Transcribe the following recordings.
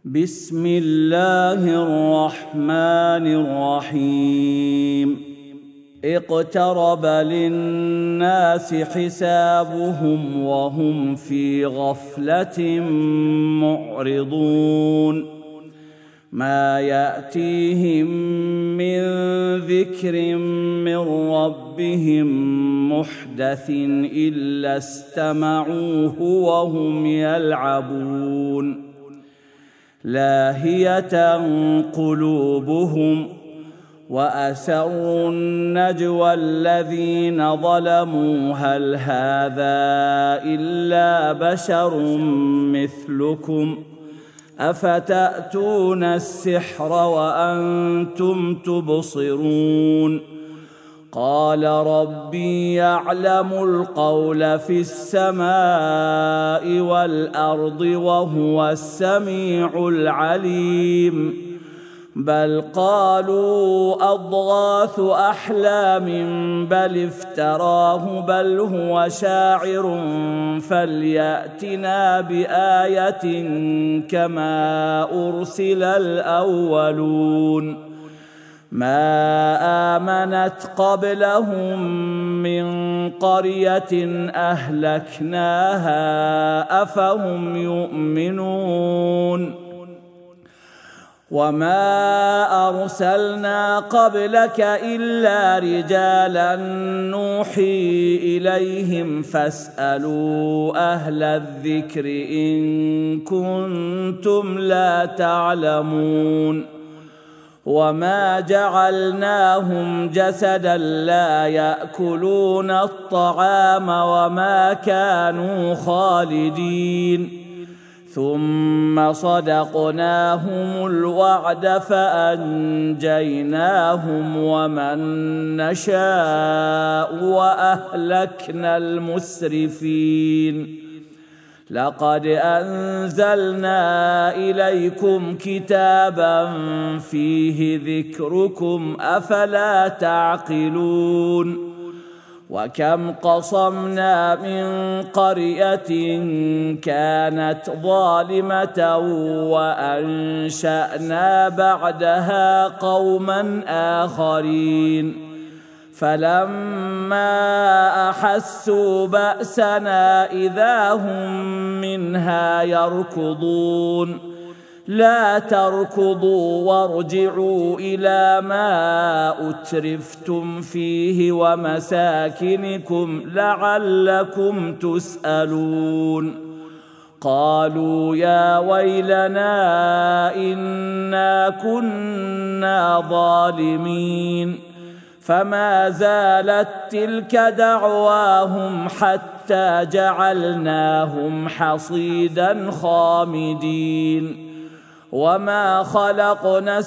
بسم الله الرحمن الرحيم اقترب للناس حسابهم وهم في غفلة معرضون ما يأتيهم من ذكر من ربهم محدث إلا استمعوه وهم يلعبون لاهية قلوبهم وأسروا النجوى الذين ظلموا هل هذا إلا بشر مثلكم أفتأتون السحر وأنتم تبصرون قال ربي يعلم القول في السماء والأرض وهو السميع العليم بل قالوا أضغاث أحلام بل افتراه بل هو شاعر فليأتنا بآية كما أرسل الأولون ما آمنت قبلهم من قرية أهلكناها أفهم يؤمنون وما أرسلنا قبلك إلا رجالا نوحي إليهم فاسألوا أهل الذكر إن كنتم لا تعلمون وما جعلناهم جسدا لا يأكلون الطعام وما كانوا خالدين ثم صدقناهم الوعد فأنجيناهم ومن نشاء وأهلكنا المسرفين لقد أنزلنا إليكم كتابا فيه ذكركم أفلا تعقلون وكم قصمنا من قرية كانت ظالمة وأنشأنا بعدها قوما آخرين فلما أحسوا بأسنا إذا هم منها يركضون لا تركضوا وارجعوا إلى ما أترفتم فيه ومساكنكم لعلكم تسألون قالوا يا ويلنا إنا كنا ظالمين فما زالت تلك دعواهم حتى جعلناهم حصيدا خامدين وما خلقنا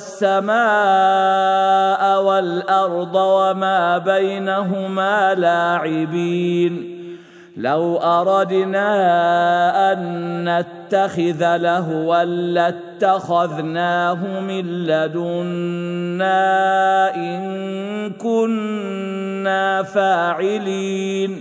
السماء والأرض وما بينهما لاعبين لو أردنا أن نتخذ لهوا لاتخذناه من لدنا إن كنا فاعلين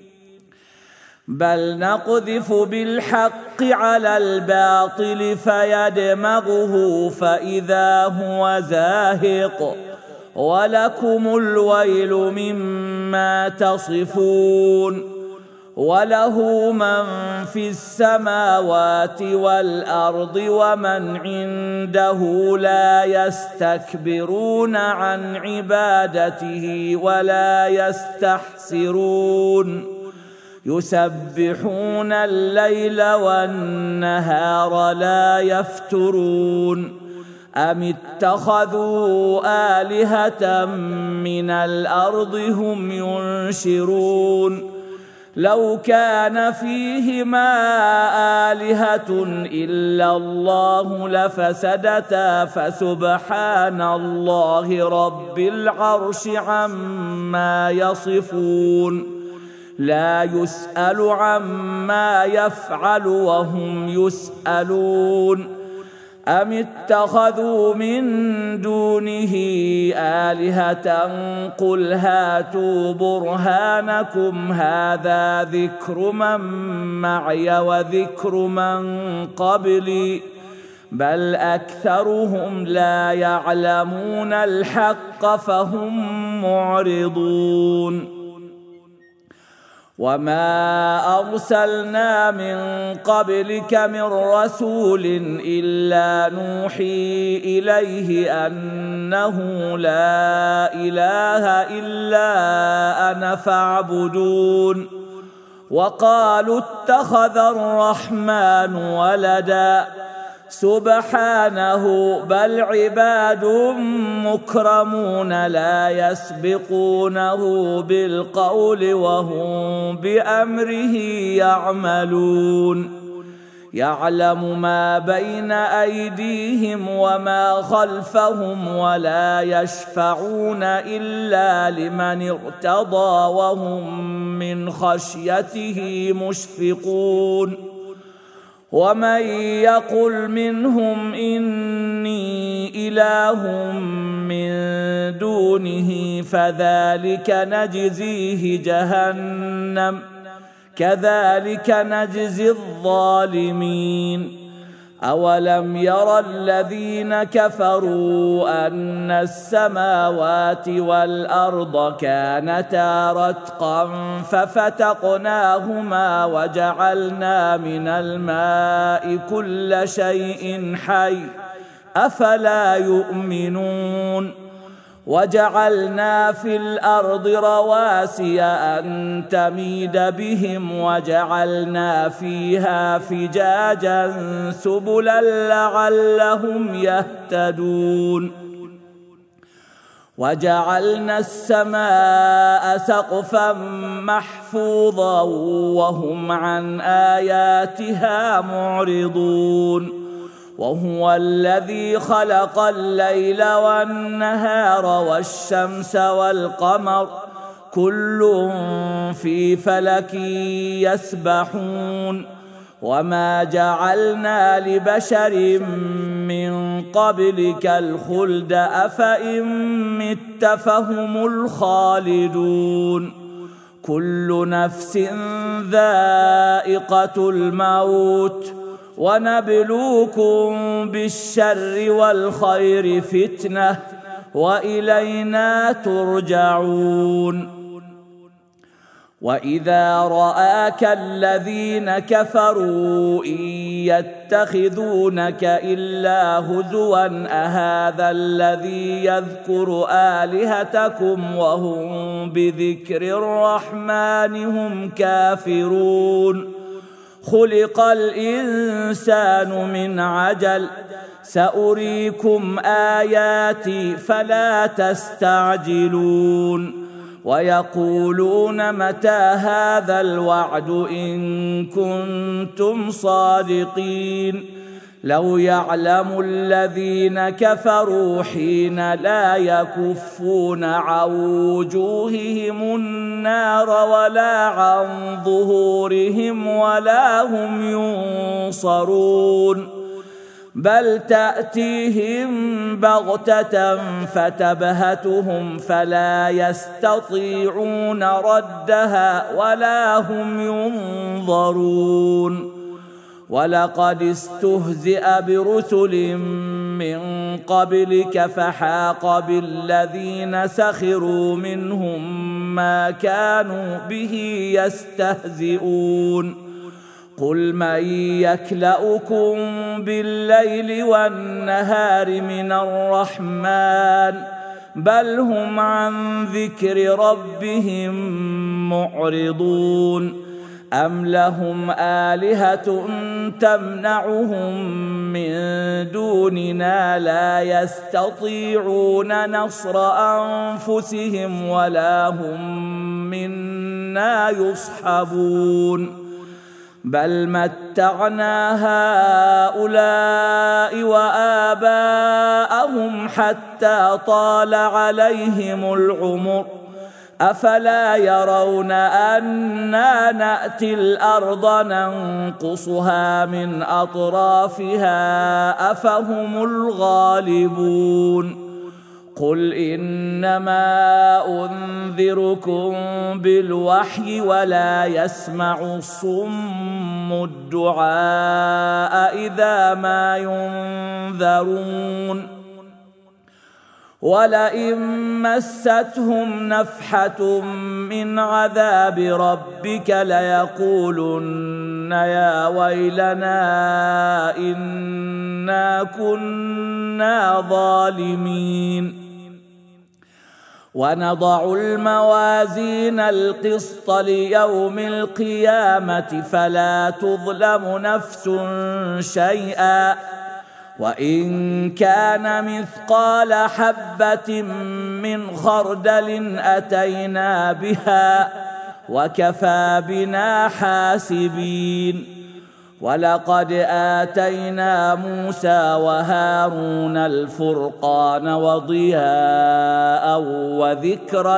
بل نقذف بالحق على الباطل فيدمغه فإذا هو زاهق ولكم الويل مما تصفون وله من في السماوات والأرض ومن عنده لا يستكبرون عن عبادته ولا يستحسرون يسبحون الليل والنهار لا يفترون أم اتخذوا آلهة من الأرض هم ينشرون لو كان فيهما آلهة إلا الله لفسدتا فسبحان الله رب العرش عما يصفون لا يسأل عما يفعل وهم يسألون أم اتخذوا من دونه آلهة قل هاتوا برهانكم هذا ذكر من معي وذكر من قبلي بل أكثرهم لا يعلمون الحق فهم معرضون. وما أرسلنا من قبلك من رسول إلا نوحي إليه أنه لا إله إلا أنا فاعبدون. وقالوا اتخذ الرحمن ولدا سبحانه بل عباد مكرمون لا يسبقونه بالقول وهم بأمره يعملون. يعلم ما بين أيديهم وما خلفهم ولا يشفعون إلا لمن ارتضى وهم من خشيته مشفقون. ومن يقل منهم إني إله من دونه فذلك نجزيه جهنم كذلك نجزي الظالمين. أولم يرى الذين كفروا أن السماوات والأرض كانتا رتقا ففتقناهما وجعلنا من الماء كل شيء حي أفلا يؤمنون. وجعلنا في الأرض رواسي أن تميد بهم وجعلنا فيها فجاجا سبلا لعلهم يهتدون. وجعلنا السماء سقفا محفوظا وهم عن آياتها معرضون. وهو الذي خلق الليل والنهار والشمس والقمر كل في فلك يسبحون. وما جعلنا لبشر من قبلك الخلد أفإن مت فهم الخالدون. كل نفس ذائقة الموت ونبلوكم بالشر والخير فتنة وإلينا ترجعون. وإذا رآك الذين كفروا إن يتخذونك إلا هزوا أهذا الذي يذكر آلهتكم وهم بذكر الرحمن هم كافرون. خلق الإنسان من عجل سأريكم آياتي فلا تستعجلون. ويقولون متى هذا الوعد إن كنتم صادقين. لو يعلم الذين كفروا حين لا يكفون عن وجوههم النار ولا عن ظهورهم ولا هم ينصرون بل تأتيهم بغتة فتبهتهم فلا يستطيعون ردها ولا هم ينظرون. ولقد استهزئ برسل من قبلك فحاق بالذين سخروا منهم ما كانوا به يستهزئون. قل من يكلؤكم بالليل والنهار من الرحمن بل هم عن ذكر ربهم معرضون. أم لهم آلهة تمنعهم من دوننا لا يستطيعون نصر أنفسهم ولا هم منا يصحبون. بل متعنا هؤلاء وآباءهم حتى طال عليهم العمر أفلا يرون أنا نأتي الأرض ننقصها من أطرافها أفهم الغالبون. قل إنما أنذركم بالوحي ولا يسمع الصم الدعاء إذا ما ينذرون ولئن مستهم نفحة من عذاب ربك ليقولن يا ويلنا إنا كنا ظالمين ونضع الموازين القسط ليوم القيامة فلا تظلم نفس شيئا وإن كان مثقال حبة من خردل أتينا بها وكفى بنا حاسبين ولقد آتينا موسى وهارون الفرقان وضياء وذكرا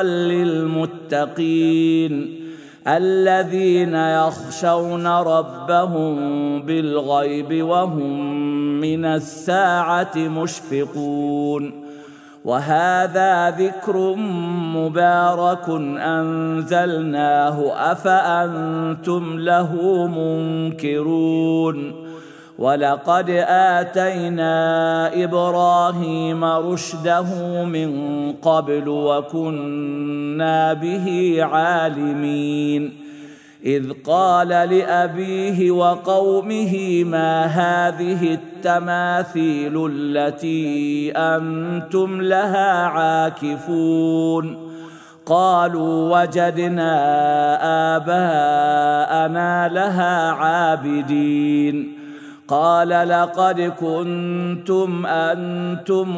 للمتقين الذين يخشون ربهم بالغيب وهم من الساعة مشفقون وهذا ذكر مبارك أنزلناه أفأنتم له منكرون ولقد آتينا إبراهيم رشده من قبل وكنا به عالمين إذ قال لأبيه وقومه ما هذه التماثيل التي أنتم لها عاكفون قالوا وجدنا آباءنا لها عابدين قال لقد كنتم أنتم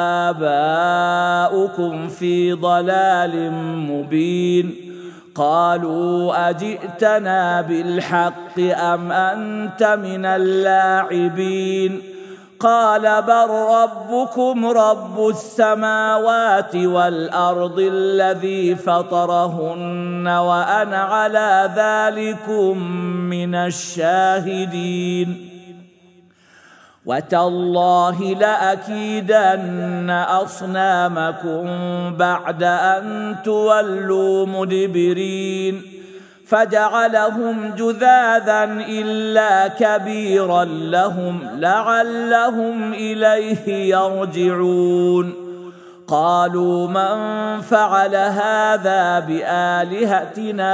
وآباؤكم في ضلال مبين قالوا أجئتنا بالحق أم أنت من اللاعبين قال بل ربكم رب السماوات والأرض الذي فطرهن وأنا على ذلكم من الشاهدين وتالله لأكيدن أصنامكم بعد أن تولوا مدبرين فجعلهم جذاذا إلا كبيرا لهم لعلهم إليه يرجعون قالوا من فعل هذا بآلهتنا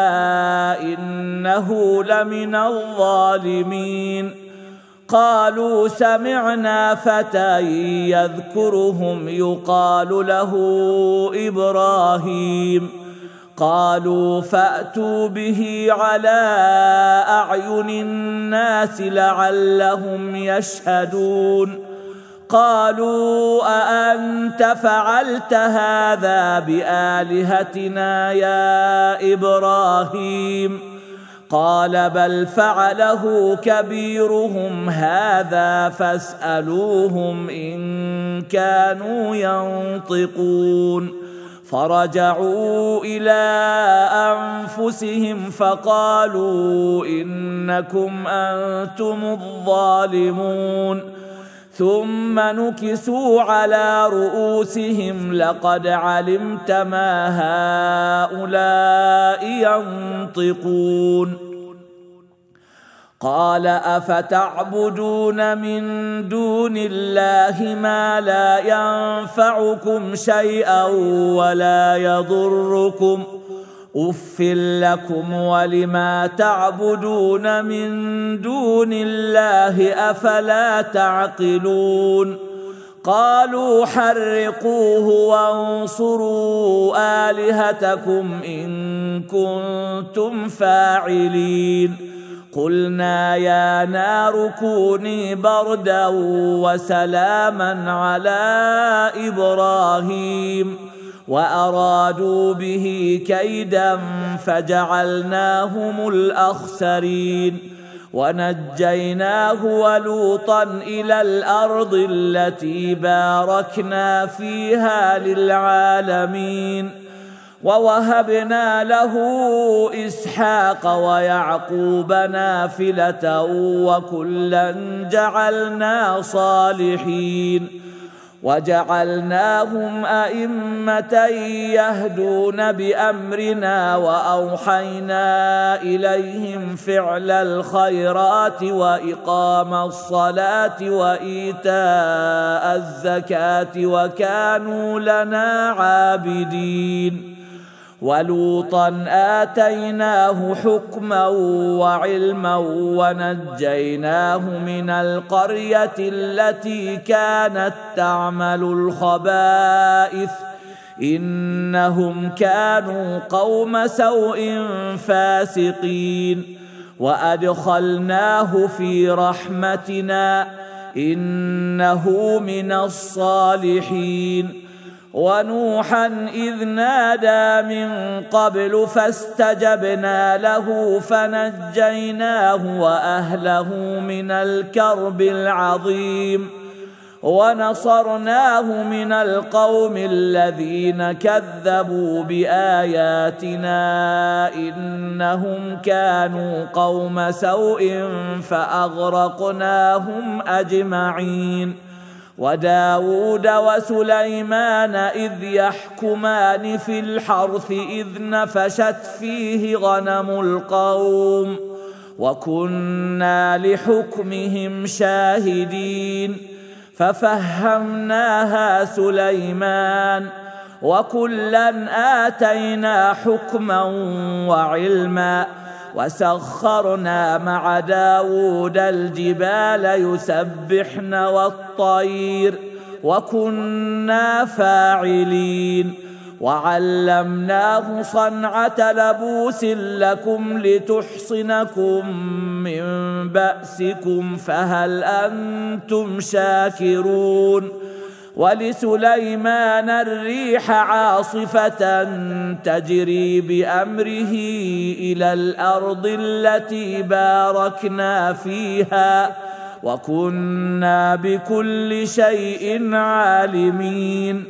إنه لمن الظالمين قالوا سمعنا فتى يذكرهم يقال له إبراهيم قالوا فأتوا به على أعين الناس لعلهم يشهدون قالوا أأنت فعلت هذا بآلهتنا يا إبراهيم قال بل فعله كبيرهم هذا فاسألوهم إن كانوا ينطقون فرجعوا إلى أنفسهم فقالوا إنكم أنتم الظالمون ثم نكسوا على رؤوسهم لقد علمت ما هؤلاء ينطقون قال أفتعبدون من دون الله ما لا ينفعكم شيئا ولا يضركم أف لكم ولما تعبدون من دون الله أفلا تعقلون قالوا حرقوه وانصروا آلهتكم إن كنتم فاعلين قلنا يا نار كوني بردا وسلاما على إبراهيم وأرادوا به كيدا فجعلناهم الأخسرين ونجيناه ولوطا إلى الأرض التي باركنا فيها للعالمين ووهبنا له إسحاق ويعقوب نافلة وكلا جعلنا صالحين وجعلناهم أئمة يهدون بأمرنا وأوحينا إليهم فعل الخيرات وإقام الصلاة وإيتاء الزكاة وكانوا لنا عابدين. ولوطا آتيناه حكما وعلما ونجيناه من القرية التي كانت تعمل الخبائث إنهم كانوا قوم سوء فاسقين. وأدخلناه في رحمتنا إنه من الصالحين. ونوحا إذ نادى من قبل فاستجبنا له فنجيناه وأهله من الكرب العظيم ونصرناه من القوم الذين كذبوا بآياتنا إنهم كانوا قوم سوء فأغرقناهم أجمعين. وداود وسليمان إذ يحكمان في الحرث إذ نفشت فيه غنم القوم وكنا لحكمهم شاهدين ففهمناها سليمان وكلا آتينا حكما وعلما وسخرنا مع داود الجبال يسبحن والطير وكنا فاعلين. وعلمناه صنعة لبوس لكم لتحصنكم من بأسكم فهل أنتم شاكرون. ولسليمان الريح عاصفة تجري بأمره إلى الأرض التي باركنا فيها وكنا بكل شيء عالمين.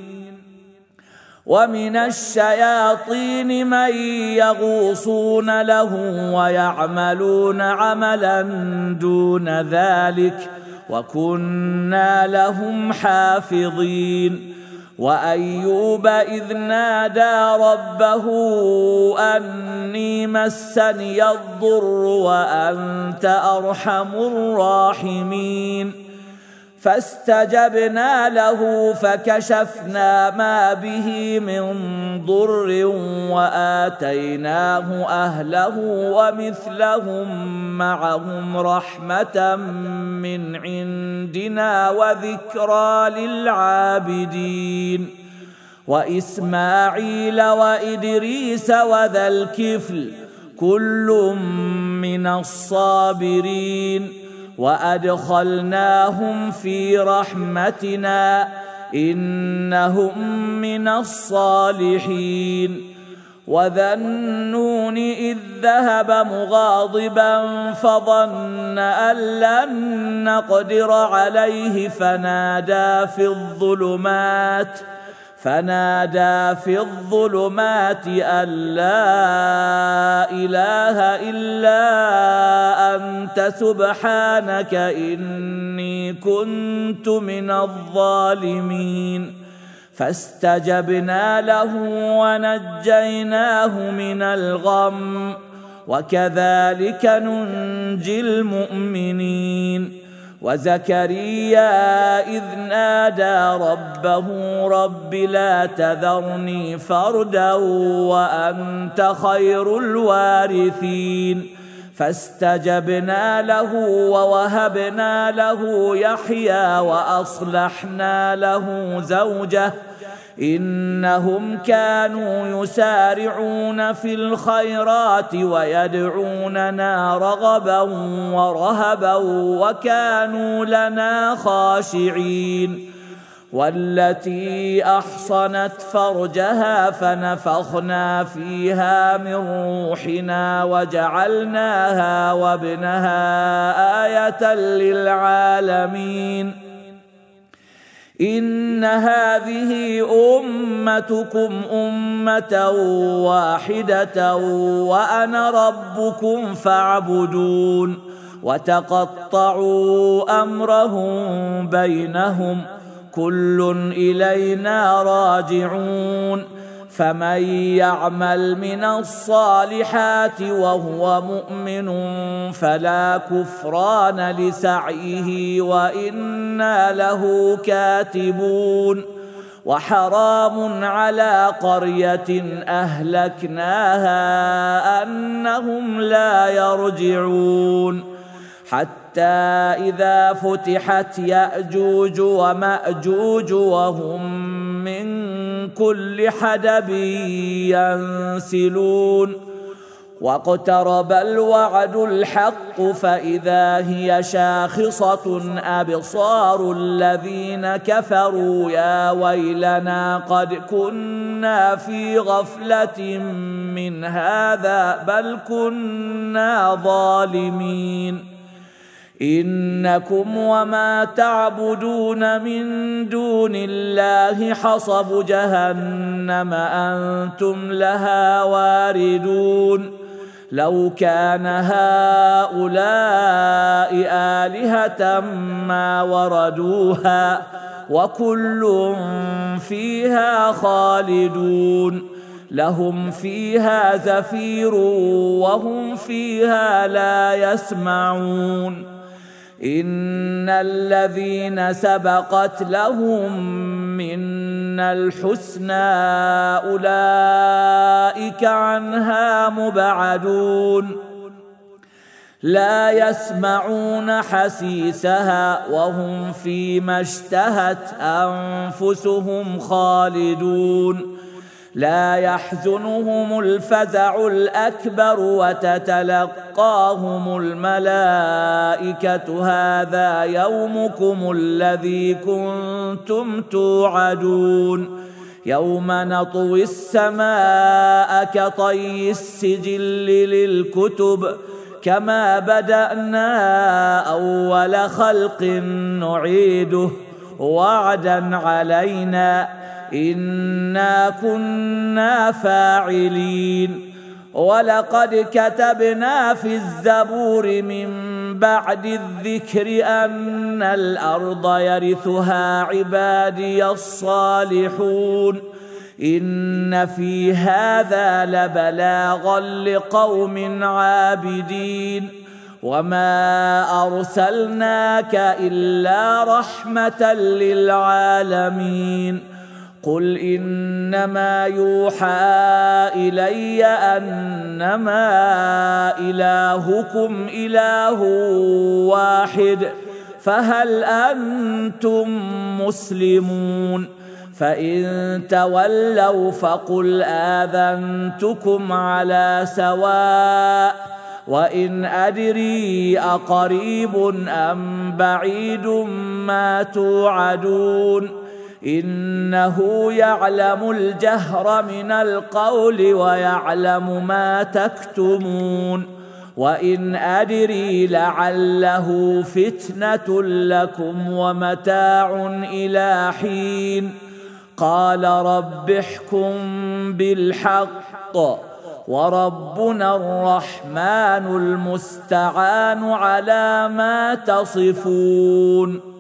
ومن الشياطين من يغوصون له ويعملون عملا دون ذلك وكنا لهم حافظين. وأيوب إذ نادى ربه أني مسني الضر وأنت أرحم الراحمين فاستجبنا له فكشفنا ما به من ضر وآتيناه أهله ومثلهم معهم رحمة من عندنا وذكرى للعابدين. وإسماعيل وإدريس وذا الكفل كل من الصابرين وأدخلناهم في رحمتنا إنهم من الصالحين. وذا النون إذ ذهب مغاضبا فظن أن لن نقدر عليه فنادى في الظلمات أن لا إله إلا أنت سبحانك إني كنت من الظالمين فاستجبنا له ونجيناه من الغم وكذلك ننجي المؤمنين. وزكريا إذ نادى ربه رب لا تذرني فردا وأنت خير الوارثين فاستجبنا له ووهبنا له يحيى وأصلحنا له زوجه إنهم كانوا يسارعون في الخيرات ويدعوننا رغبا ورهبا وكانوا لنا خاشعين. والتي أحصنت فرجها فنفخنا فيها من روحنا وجعلناها وابنها آية للعالمين. إن هذه أمتكم أمة واحدة وأنا ربكم فاعبدون وتقطعوا أمرهم بينهم كل إلينا راجعون فمن يعمل من الصالحات وهو مؤمن فلا كفران لسعيه وإنا له كاتبون وحرام على قرية أهلكناها أنهم لا يرجعون حتى إذا فتحت يأجوج ومأجوج وهم من كل حدب ينسلون واقترب الوعد الحق فإذا هي شاخصة أبصار الذين كفروا يا ويلنا قد كنا في غفلة من هذا بل كنا ظالمين إنكم وما تعبدون من دون الله حصب جهنم أنتم لها واردون لو كان هؤلاء آلهة ما وردوها وكل فيها خالدون لهم فيها زفير وهم فيها لا يسمعون إن الذين سبقت لهم منا الحسنى أولئك عنها مبعدون لا يسمعون حسيسها وهم فيما اشتهت أنفسهم خالدون لا يحزنهم الفزع الأكبر وتتلقاهم الملائكة هذا يومكم الذي كنتم توعدون يوم نطوي السماء كطي السجل للكتب كما بدأنا أول خلق نعيده وعدا علينا إنا كنا فاعلين ولقد كتبنا في الزبور من بعد الذكر أن الأرض يرثها عبادي الصالحون إن في هذا لبلاغا لقوم عابدين وما أرسلناك إلا رحمة للعالمين قل إنما يوحى إلي أنما إلهكم إله واحد فهل أنتم مسلمون فإن تولوا فقل آذنتكم على سواء وإن أدري أقريب أم بعيد ما توعدون إنه يعلم الجهر من القول ويعلم ما تكتمون وإن أدري لعله فتنة لكم ومتاع إلى حين قال رب احكم بالحق وربنا الرحمن المستعان على ما تصفون